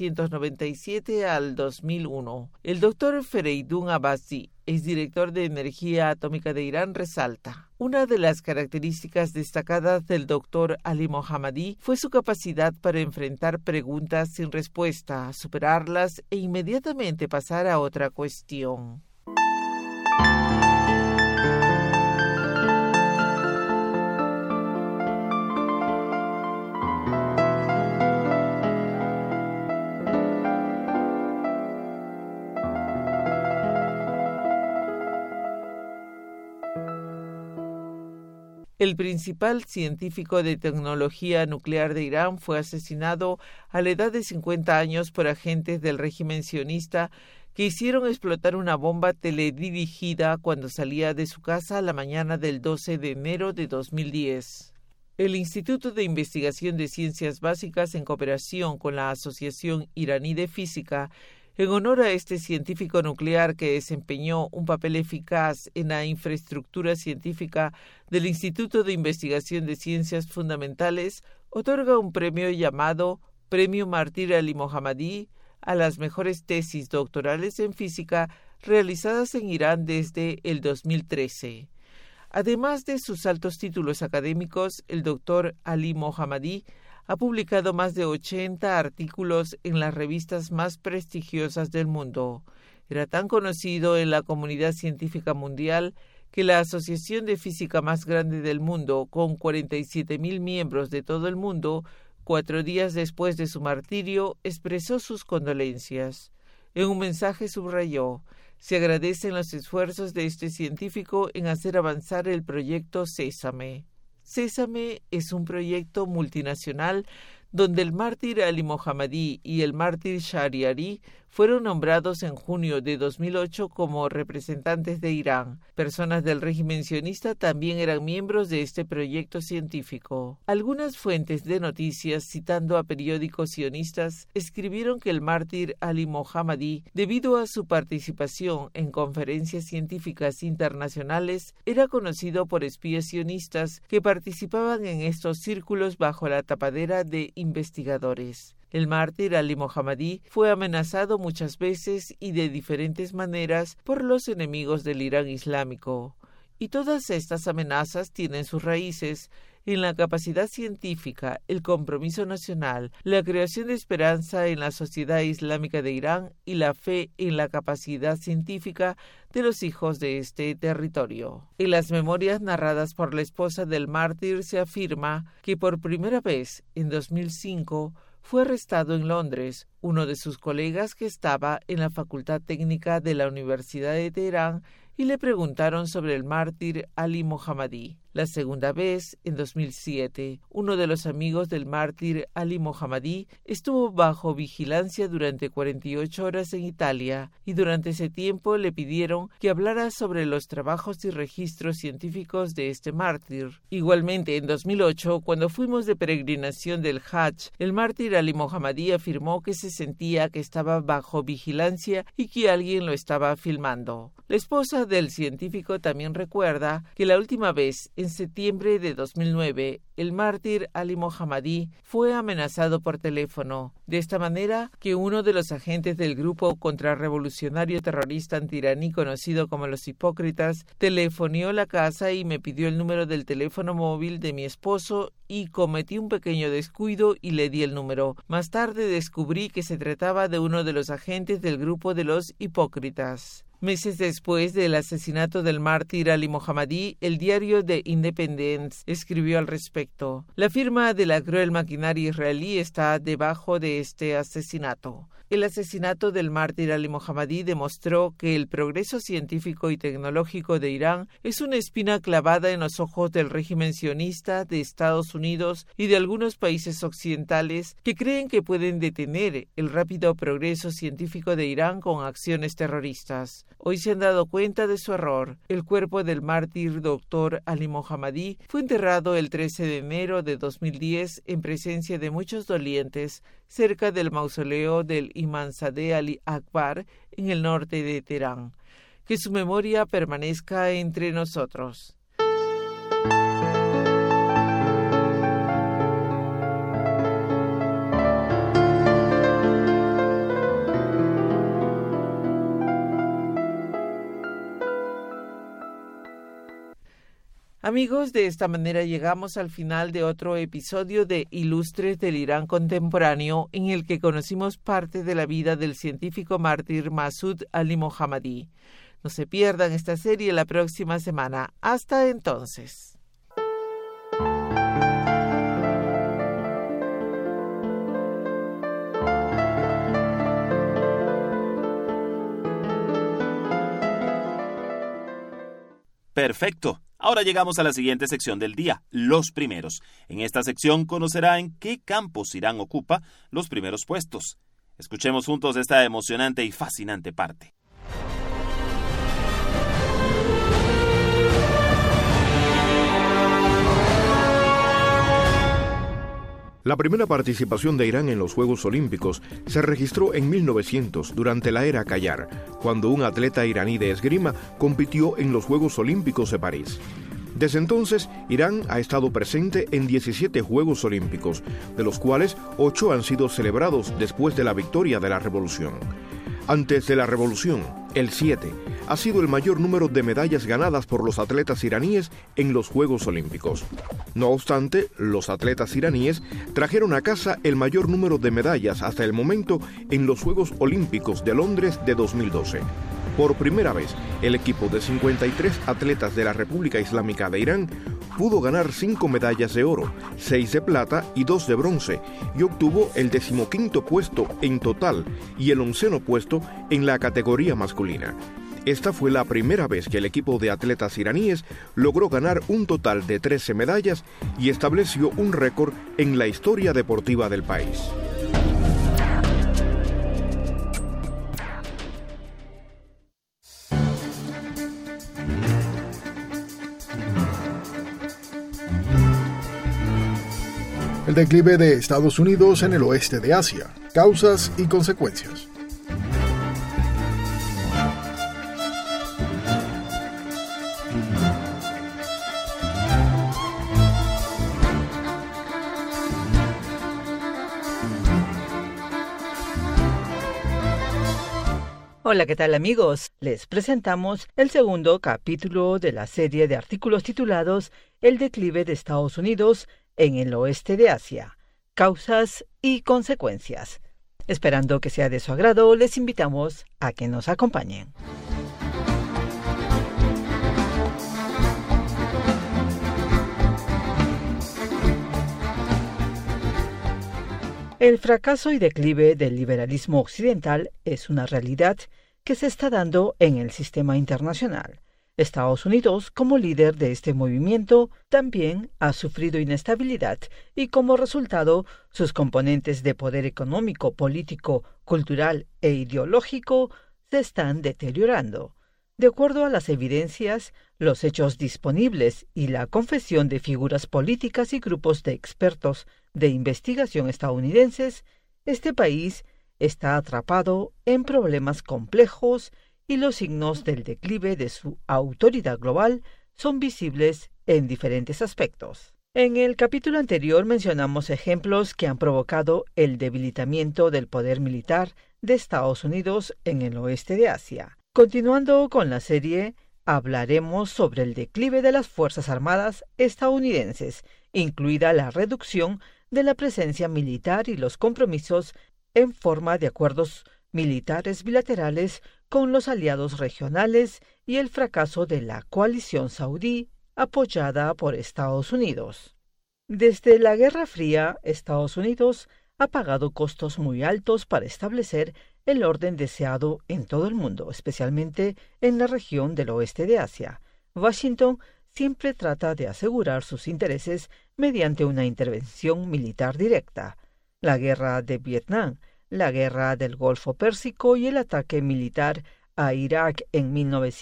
[SPEAKER 7] 1997 al 2001. El doctor Fereidun Abbasi, exdirector de Energía Atómica de Irán, resalta: una de las características destacadas del doctor Ali Mohammadi fue su capacidad para enfrentar preguntas sin respuesta, superarlas e inmediatamente pasar a otra cuestión. El principal científico de tecnología nuclear de Irán fue asesinado a la edad de 50 años por agentes del régimen sionista que hicieron explotar una bomba teledirigida cuando salía de su casa la mañana del 12 de enero de 2010. El Instituto de Investigación de Ciencias Básicas, en cooperación con la Asociación Iraní de Física, en honor a este científico nuclear que desempeñó un papel eficaz en la infraestructura científica del Instituto de Investigación de Ciencias Fundamentales, otorga un premio llamado Premio Mártir Ali Mohammadi a las mejores tesis doctorales en física realizadas en Irán desde el 2013. Además de sus altos títulos académicos, el doctor Ali Mohammadi ha publicado más de 80 artículos en las revistas más prestigiosas del mundo. Era tan conocido en la comunidad científica mundial que la asociación de física más grande del mundo, con 47.000 miembros de todo el mundo, 4 días después de su martirio, expresó sus condolencias. En un mensaje subrayó: se agradecen los esfuerzos de este científico en hacer avanzar el proyecto Sésame. Sésame es un proyecto multinacional donde el mártir Ali Mohammadi y el mártir Shahriari fueron nombrados en junio de 2008 como representantes de Irán. Personas del régimen sionista también eran miembros de este proyecto científico. Algunas fuentes de noticias, citando a periódicos sionistas, escribieron que el mártir Ali Mohammadi, debido a su participación en conferencias científicas internacionales, era conocido por espías sionistas que participaban en estos círculos bajo la tapadera de investigadores. El mártir Ali Mohammadi fue amenazado muchas veces y de diferentes maneras por los enemigos del Irán islámico. Y todas estas amenazas tienen sus raíces en la capacidad científica, el compromiso nacional, la creación de esperanza en la sociedad islámica de Irán y la fe en la capacidad científica de los hijos de este territorio. En las memorias narradas por la esposa del mártir se afirma que por primera vez, en 2005, fue arrestado en Londres uno de sus colegas que estaba en la Facultad Técnica de la Universidad de Teherán y le preguntaron sobre el mártir Ali Mohammadi. La segunda vez, en 2007, uno de los amigos del mártir Ali Mohammadi estuvo bajo vigilancia durante 48 horas en Italia y durante ese tiempo le pidieron que hablara sobre los trabajos y registros científicos de este mártir. Igualmente, en 2008, cuando fuimos de peregrinación del Hajj, el mártir Ali Mohammadi afirmó que se sentía que estaba bajo vigilancia y que alguien lo estaba filmando. La esposa del científico también recuerda que la última vez, en septiembre de 2009, el mártir Ali Mohammadi fue amenazado por teléfono, de esta manera que uno de los agentes del grupo contrarrevolucionario terrorista antiraní conocido como los Hipócritas telefonió la casa y me pidió el número del teléfono móvil de mi esposo y cometí un pequeño descuido y le di el número. Más tarde descubrí que se trataba de uno de los agentes del grupo de los Hipócritas. Meses después del asesinato del mártir Ali Mohammadi, el diario The Independent escribió al respecto: la firma de la cruel maquinaria israelí está debajo de este asesinato. El asesinato del mártir Ali Mohammadi demostró que el progreso científico y tecnológico de Irán es una espina clavada en los ojos del régimen sionista de Estados Unidos y de algunos países occidentales que creen que pueden detener el rápido progreso científico de Irán con acciones terroristas. Hoy se han dado cuenta de su error. El cuerpo del mártir Dr. Ali Mohammadi fue enterrado el 13 de enero de 2010 en presencia de muchos dolientes cerca del mausoleo del Imamzadeh Ali Akbar en el norte de Teherán. Que su memoria permanezca entre nosotros. Amigos, de esta manera llegamos al final de otro episodio de Ilustres del Irán Contemporáneo, en el que conocimos parte de la vida del científico mártir Masud Ali Mohammadi. No se pierdan esta serie la próxima semana. Hasta entonces.
[SPEAKER 5] Perfecto. Ahora llegamos a la siguiente sección del día, los primeros. En esta sección conocerá en qué campos Irán ocupa los primeros puestos. Escuchemos juntos esta emocionante y fascinante parte.
[SPEAKER 8] La primera participación de Irán en los Juegos Olímpicos se registró en 1900 durante la era Qajar, cuando un atleta iraní de esgrima compitió en los Juegos Olímpicos de París. Desde entonces, Irán ha estado presente en 17 Juegos Olímpicos, de los cuales 8 han sido celebrados después de la victoria de la Revolución. Antes de la Revolución, el 7 ha sido el mayor número de medallas ganadas por los atletas iraníes en los Juegos Olímpicos. No obstante, los atletas iraníes trajeron a casa el mayor número de medallas hasta el momento en los Juegos Olímpicos de Londres de 2012. Por primera vez, el equipo de 53 atletas de la República Islámica de Irán pudo ganar 5 medallas de oro, 6 de plata y 2 de bronce, y obtuvo el 15º puesto en total y el 11º puesto en la categoría masculina. Esta fue la primera vez que el equipo de atletas iraníes logró ganar un total de 13 medallas y estableció un récord en la historia deportiva del país.
[SPEAKER 9] El declive de Estados Unidos en el oeste de Asia, causas y consecuencias.
[SPEAKER 6] Hola, ¿qué tal amigos? Les presentamos el segundo capítulo de la serie de artículos titulados El declive de Estados Unidos en el oeste de Asia, causas y consecuencias. Esperando que sea de su agrado, les invitamos a que nos acompañen. El fracaso y declive del liberalismo occidental es una realidad que se está dando en el sistema internacional. Estados Unidos, como líder de este movimiento, también ha sufrido inestabilidad y, como resultado, sus componentes de poder económico, político, cultural e ideológico se están deteriorando. De acuerdo a las evidencias, los hechos disponibles y la confesión de figuras políticas y grupos de expertos de investigación estadounidenses, este país está atrapado en problemas complejos y los signos del declive de su autoridad global son visibles en diferentes aspectos. En el capítulo anterior mencionamos ejemplos que han provocado el debilitamiento del poder militar de Estados Unidos en el oeste de Asia. Continuando con la serie, hablaremos sobre el declive de las Fuerzas Armadas estadounidenses, incluida la reducción de la presencia militar y los compromisos en forma de acuerdos militares bilaterales con los aliados regionales y el fracaso de la coalición saudí apoyada por Estados Unidos. Desde la Guerra Fría, Estados Unidos ha pagado costos muy altos para establecer el orden deseado en todo el mundo, especialmente en la región del oeste de Asia. Washington siempre trata de asegurar sus intereses mediante una intervención militar directa. La guerra de Vietnam, la guerra del Golfo Pérsico y el ataque militar a Irak en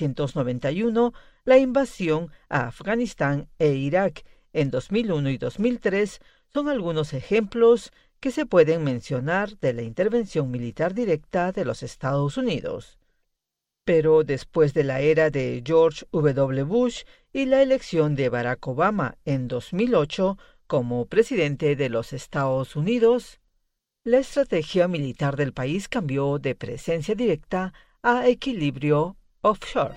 [SPEAKER 6] 1991, la invasión a Afganistán e Irak en 2001 y 2003 son algunos ejemplos que se pueden mencionar de la intervención militar directa de los Estados Unidos. Pero después de la era de George W. Bush y la elección de Barack Obama en 2008 como presidente de los Estados Unidos, la estrategia militar del país cambió de presencia directa a equilibrio offshore.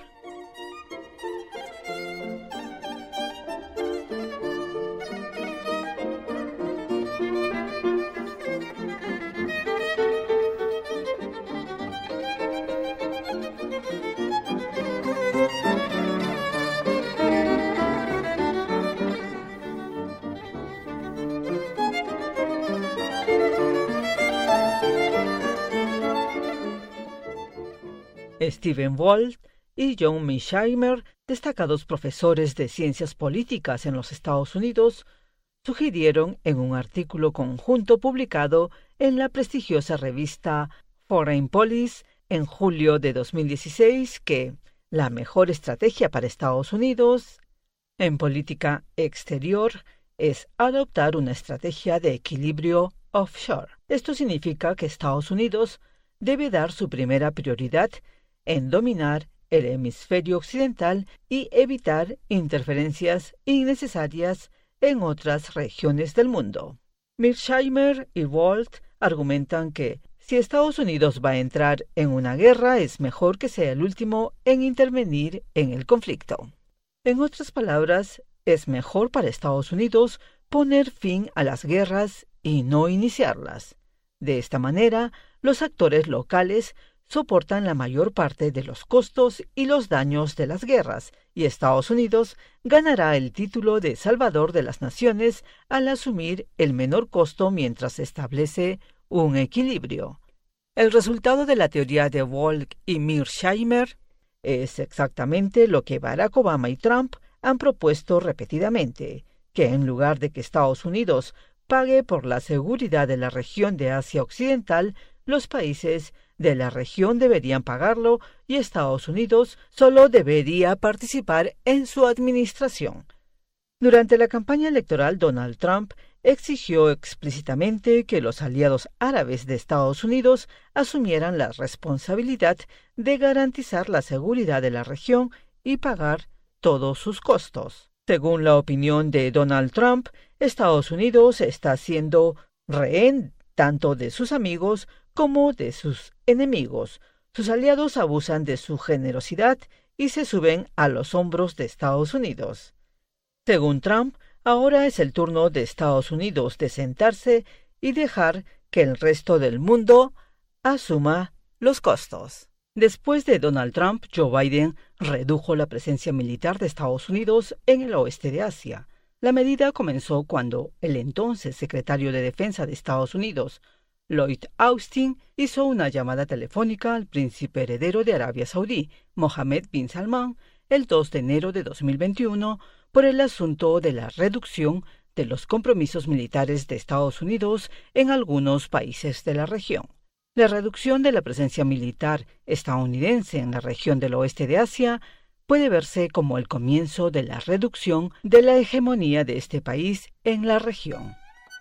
[SPEAKER 6] Stephen Walt y John Mearsheimer, destacados profesores de ciencias políticas en los Estados Unidos, sugirieron en un artículo conjunto publicado en la prestigiosa revista Foreign Policy en julio de 2016 que la mejor estrategia para Estados Unidos en política exterior es adoptar una estrategia de equilibrio offshore. Esto significa que Estados Unidos debe dar su primera prioridad en dominar el hemisferio occidental y evitar interferencias innecesarias en otras regiones del mundo. Mearsheimer y Walt argumentan que si Estados Unidos va a entrar en una guerra, es mejor que sea el último en intervenir en el conflicto. En otras palabras, es mejor para Estados Unidos poner fin a las guerras y no iniciarlas. De esta manera, los actores locales soportan la mayor parte de los costos y los daños de las guerras, y Estados Unidos ganará el título de Salvador de las Naciones al asumir el menor costo mientras establece un equilibrio. El resultado de la teoría de Volk y Mearsheimer es exactamente lo que Barack Obama y Trump han propuesto repetidamente, que en lugar de que Estados Unidos pague por la seguridad de la región de Asia Occidental, los países de la región deberían pagarlo y Estados Unidos solo debería participar en su administración. Durante la campaña electoral, Donald Trump exigió explícitamente que los aliados árabes de Estados Unidos asumieran la responsabilidad de garantizar la seguridad de la región y pagar todos sus costos. Según la opinión de Donald Trump, Estados Unidos está siendo rehén tanto de sus amigos como de sus enemigos. Sus aliados abusan de su generosidad y se suben a los hombros de Estados Unidos. Según Trump, ahora es el turno de Estados Unidos de sentarse y dejar que el resto del mundo asuma los costos. Después de Donald Trump, Joe Biden redujo la presencia militar de Estados Unidos en el oeste de Asia. La medida comenzó cuando el entonces secretario de Defensa de Estados Unidos, Lloyd Austin, hizo una llamada telefónica al príncipe heredero de Arabia Saudí, Mohammed bin Salman, el 2 de enero de 2021, por el asunto de la reducción de los compromisos militares de Estados Unidos en algunos países de la región. La reducción de la presencia militar estadounidense en la región del oeste de Asia puede verse como el comienzo de la reducción de la hegemonía de este país en la región.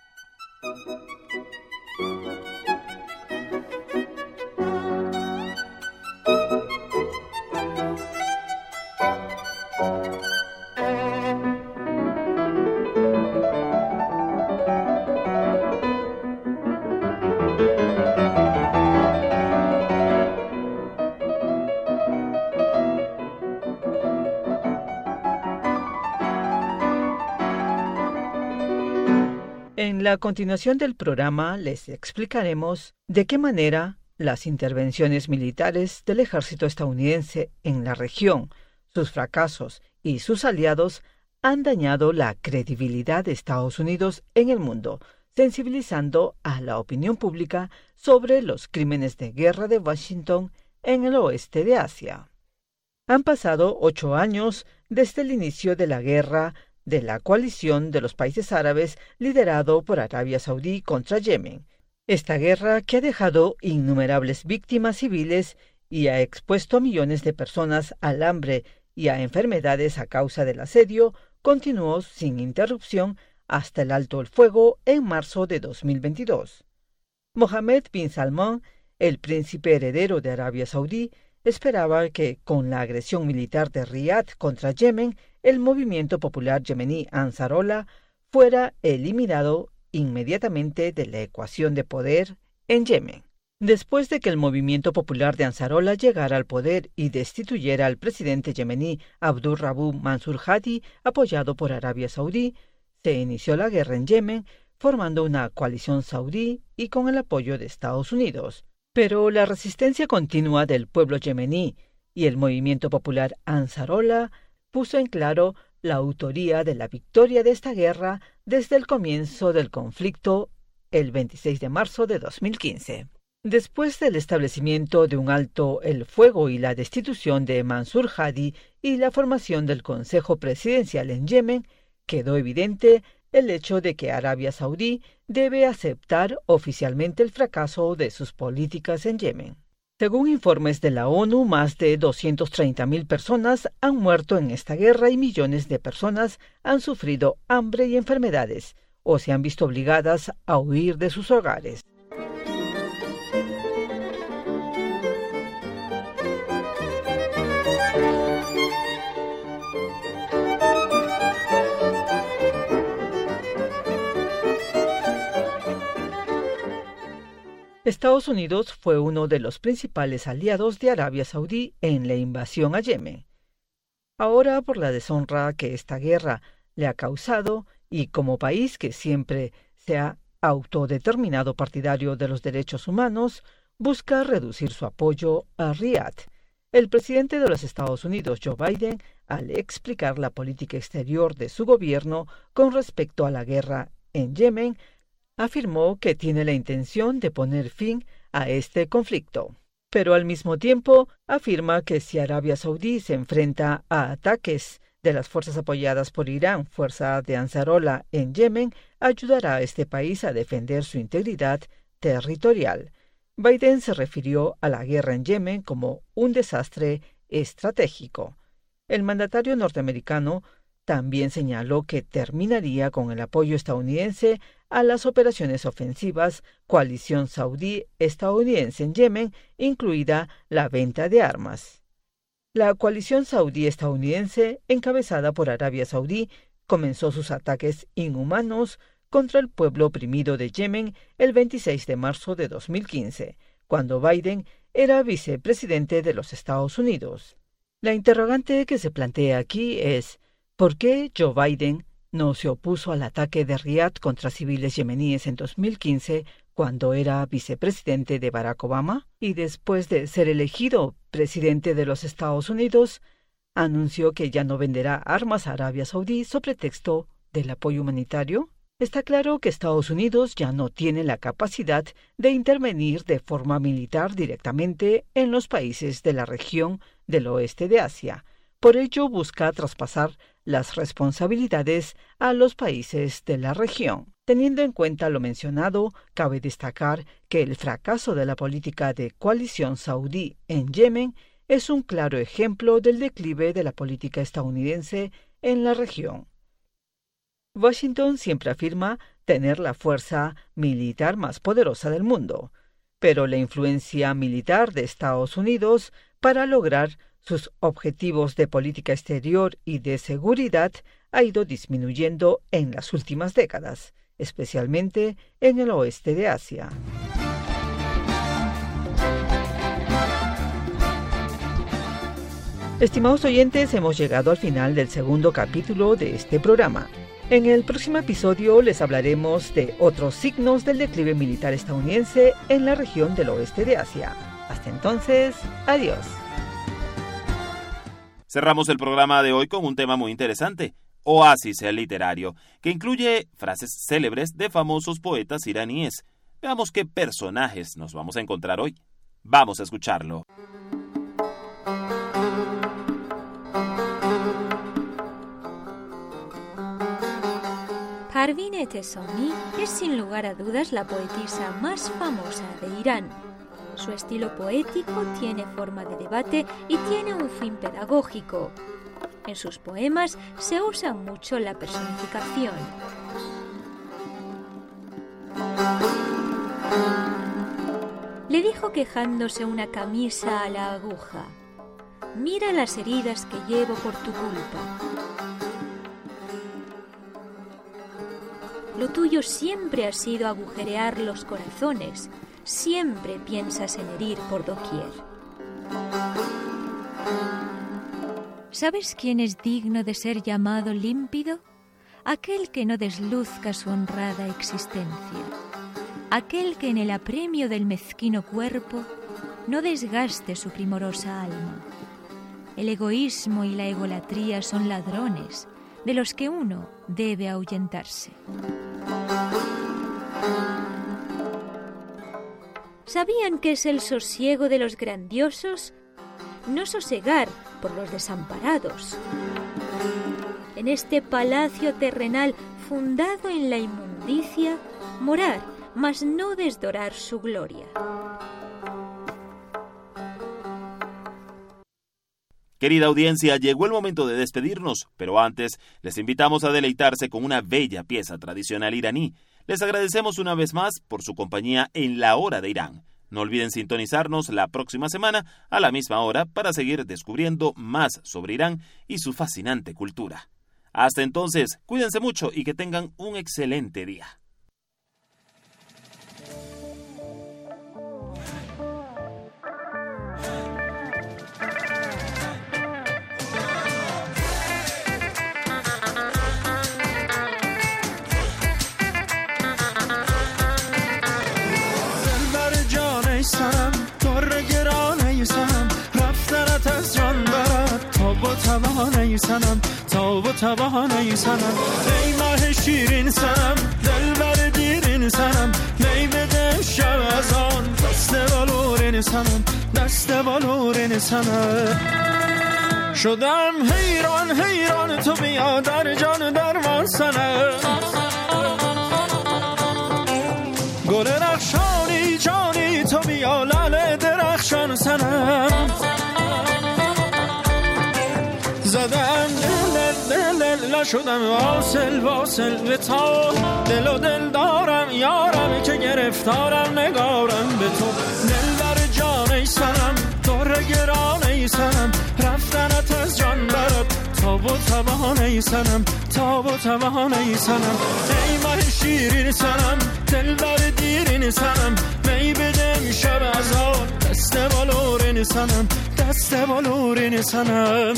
[SPEAKER 6] En la continuación del programa les explicaremos de qué manera las intervenciones militares del ejército estadounidense en la región, sus fracasos y sus aliados han dañado la credibilidad de Estados Unidos en el mundo, sensibilizando a la opinión pública sobre los crímenes de guerra de Washington en el oeste de Asia. Han pasado 8 años desde el inicio de la guerra de la coalición de los países árabes liderado por Arabia Saudí contra Yemen. Esta guerra, que ha dejado innumerables víctimas civiles y ha expuesto a millones de personas al hambre y a enfermedades a causa del asedio, continuó sin interrupción hasta el alto el fuego en marzo de 2022. Mohammed bin Salman, el príncipe heredero de Arabia Saudí, esperaba que, con la agresión militar de Riad contra Yemen, el movimiento popular yemení Ansarollah fuera eliminado inmediatamente de la ecuación de poder en Yemen. Después de que el movimiento popular de Ansarollah llegara al poder y destituyera al presidente yemení Abdurrabu Mansur Hadi, apoyado por Arabia Saudí, se inició la guerra en Yemen, formando una coalición saudí y con el apoyo de Estados Unidos. Pero la resistencia continua del pueblo yemení y el movimiento popular Ansarollah puso en claro la autoría de la victoria de esta guerra desde el comienzo del conflicto el 26 de marzo de 2015. Después del establecimiento de un alto el fuego y la destitución de Mansur Hadi y la formación del Consejo Presidencial en Yemen, quedó evidente el hecho de que Arabia Saudí debe aceptar oficialmente el fracaso de sus políticas en Yemen. Según informes de la ONU, más de 230.000 personas han muerto en esta guerra y millones de personas han sufrido hambre y enfermedades o se han visto obligadas a huir de sus hogares. Estados Unidos fue uno de los principales aliados de Arabia Saudí en la invasión a Yemen. Ahora, por la deshonra que esta guerra le ha causado y como país que siempre se ha autodeterminado partidario de los derechos humanos, busca reducir su apoyo a Riad. El presidente de los Estados Unidos, Joe Biden, al explicar la política exterior de su gobierno con respecto a la guerra en Yemen, afirmó que tiene la intención de poner fin a este conflicto. Pero al mismo tiempo afirma que si Arabia Saudí se enfrenta a ataques de las fuerzas apoyadas por Irán, fuerza de Ansarollah en Yemen, ayudará a este país a defender su integridad territorial. Biden se refirió a la guerra en Yemen como un desastre estratégico. El mandatario norteamericano también señaló que terminaría con el apoyo estadounidense a las operaciones ofensivas Coalición Saudí-Estadounidense en Yemen, incluida la venta de armas. La coalición saudí-estadounidense, encabezada por Arabia Saudí, comenzó sus ataques inhumanos contra el pueblo oprimido de Yemen el 26 de marzo de 2015, cuando Biden era vicepresidente de los Estados Unidos. La interrogante que se plantea aquí es ¿por qué Joe Biden no se opuso al ataque de Riad contra civiles yemeníes en 2015 cuando era vicepresidente de Barack Obama y después de ser elegido presidente de los Estados Unidos, anunció que ya no venderá armas a Arabia Saudí sobre pretexto del apoyo humanitario? Está claro que Estados Unidos ya no tiene la capacidad de intervenir de forma militar directamente en los países de la región del oeste de Asia. Por ello, busca traspasar las responsabilidades a los países de la región. Teniendo en cuenta lo mencionado, cabe destacar que el fracaso de la política de coalición saudí en Yemen es un claro ejemplo del declive de la política estadounidense en la región. Washington siempre afirma tener la fuerza militar más poderosa del mundo, pero la influencia militar de Estados Unidos para lograr sus objetivos de política exterior y de seguridad ha ido disminuyendo en las últimas décadas, especialmente en el oeste de Asia. Estimados oyentes, hemos llegado al final del segundo capítulo de este programa. En el próximo episodio les hablaremos de otros signos del declive militar estadounidense en la región del oeste de Asia. Hasta entonces, adiós.
[SPEAKER 5] Cerramos el programa de hoy con un tema muy interesante, Oasis literario, que incluye frases célebres de famosos poetas iraníes. Veamos qué personajes nos vamos a encontrar hoy. Vamos a escucharlo.
[SPEAKER 10] Parvin Etesami es sin lugar a dudas la poetisa más famosa de Irán. Su estilo poético tiene forma de debate y tiene un fin pedagógico. En sus poemas se usa mucho la personificación. Le dijo quejándose una camisa a la aguja: «Mira las heridas que llevo por tu culpa. Lo tuyo siempre ha sido agujerear los corazones. Siempre piensas en herir por doquier. ¿Sabes quién es digno de ser llamado límpido? Aquel que no desluzca su honrada existencia. Aquel que en el apremio del mezquino cuerpo no desgaste su primorosa alma. El egoísmo y la egolatría son ladrones de los que uno debe ahuyentarse. ¿Sabían qué es el sosiego de los grandiosos? No sosegar por los desamparados. En este palacio terrenal fundado en la inmundicia, morar, mas no desdorar su gloria.
[SPEAKER 5] Querida audiencia, llegó el momento de despedirnos, pero antes les invitamos a deleitarse con una bella pieza tradicional iraní. Les agradecemos una vez más por su compañía en La Hora de Irán. No olviden sintonizarnos la próxima semana a la misma hora para seguir descubriendo más sobre Irán y su fascinante cultura. Hasta entonces, cuídense mucho y que tengan un excelente día.
[SPEAKER 11] سرم تباهانه سنم تاب و تباهانه سنم ای ماه شیرین سنم دلبر دیرین سنم می بده شب از آن دست بالورین سنم دست بالورین سنم شدم حیران حیران تو بیا در جان درمان سنم گل رخشانی جانی تو بیا لعل درخشان سنم زدم دل شدم واصل به تا دل و دل دارم یارم که گرفتارم نگارم به تو دل بر جان ای سنم دور گران ای سنم رفتنت از جان برد تاب و تباهان ای سنم تاب و تباهان ای سنم ای ماه شیرین سنم دل بر دیرین سنم می بدم شب از آن دست بالورین سنم دست بالورین سنم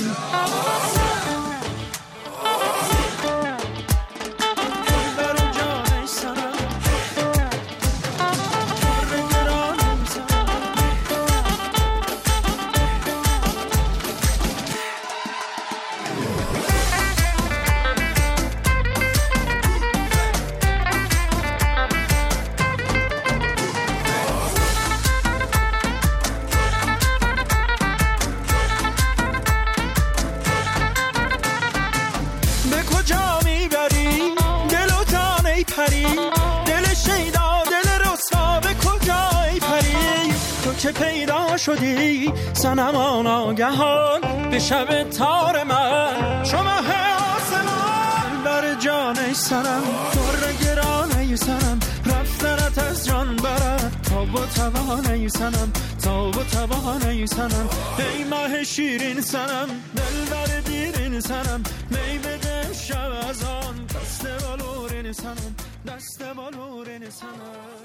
[SPEAKER 11] که پیدا شدی سنما ناگهان به شب تار من شما آسمان بر جان ای سنم در گران ای سنم رفتنت از جان برد تاب و تباهان ای سنم تاب و تباهان ای سنم ای ماه شیرین سنم دل بر دیرین سنم می بده شب از آن دست بالورین سنم دست بالورین سنم